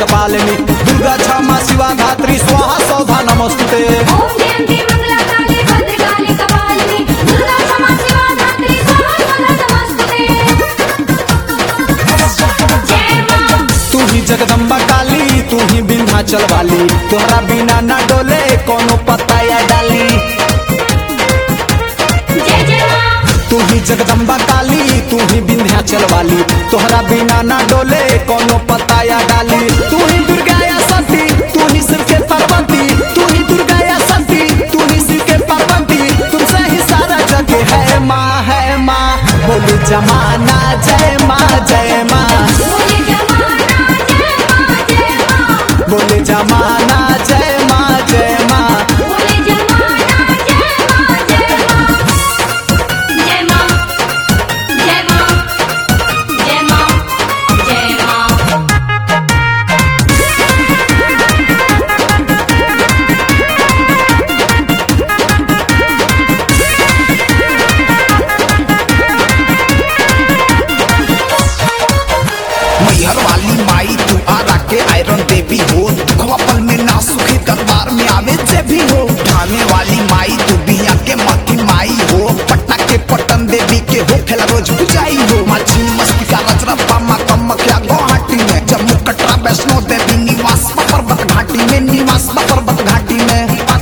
जगपालिनी दुर्गा क्षमा शिवा धात्री स्वाहा सौधा नमस्ते। ओम जयंती मंगला काली भद्रकाली कपालिनी दुर्गा क्षमा शिवा धात्री स्वाहा सौधा नमस्ते। जय मां तू ही जगदम्बा काली तू ही विंध्याचल वाली तोहरा बिना न डोले कोनो पत्ता या डाली। जय जय मां तू ही जगदम्बा काली तू ही विंध्याचल वाली तोहरा बिना न डोले कोनो पत्ता या डाली। तू ही दुर्गा या सती तू ही शिव के पार्वती तू ही दुर्गा या सती तू ही शिव के पार्वती तुमसे ही सारा जग है माँ बोले जमाना जय माँ जय माँ बोले जमाना जय मां जय मां बोले जमाना जय माँ जय माँ बोले जमाना जय मां जय मां जय मां जय मां जय मां जय मां। मैहर वाली माई तू आरा के आयरन देवी हो दुखवा पल में ना सुखी दरबार में आवे जे भी हो। ठाणे वाली माई तू बिया के मती माई हो पटना के पटन देवी के हो खेला रोज पूजाई हो। माझी मस्ती का रजरप्पा माँ कमख्या गुवाहाटी में जम्मू कटरा वैष्णो देवी निवास पर्वत घाटी में निवास पर्वत घाटी में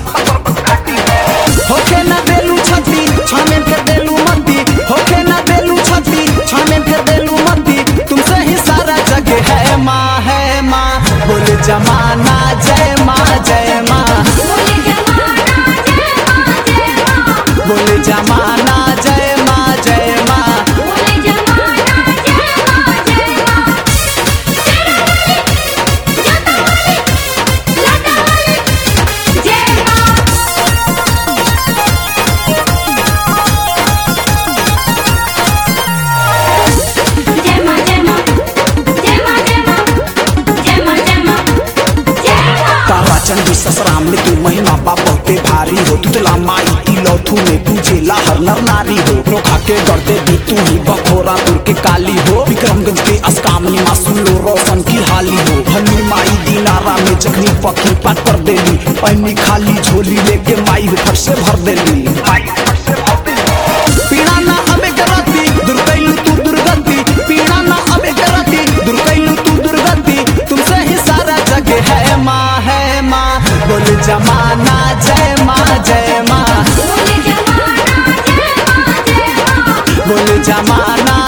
होके न देलू छती छाने फिर देलू मती होके न देलू छती छाने फिर देलू मती तुमसे ही सारा जग है माँ बोले जमाना जय माँ जय माँ बोले जमाना जय मां जय मां बोले जमाना जय माँ जय माँ बोले जमाना जय मां जय मां। जाता वाली लाता वाली जय मां जय मां जय मां जय मां जय मां जय मां जय मां जय मां। तारा चंडी ससराम में तू महिमा बा बहुते भारी हो तुतला माई की लौथू में पूजेला हर नर नारी हो। नोखा के डरते भी तू ही बखोरा तुर के काली हो विक्रमगंज के अस्कामनी मासूम लो रोशन की हाली हो। हनी माई दीनारा में जखनी पखी पाट कर देली पैनी खाली झोली लेके माई हो फट से भर देली। पीड़ा ना अबे करती दुर्गैलू तू दुर्गति पीड़ा ना अबे करती दुर्गैलू तू दुर्गति तुमसे ही सारा जग है माँ बोले जमाना जय माँ जय माँ बोले जमाना जय मां जय मां बोले जमाना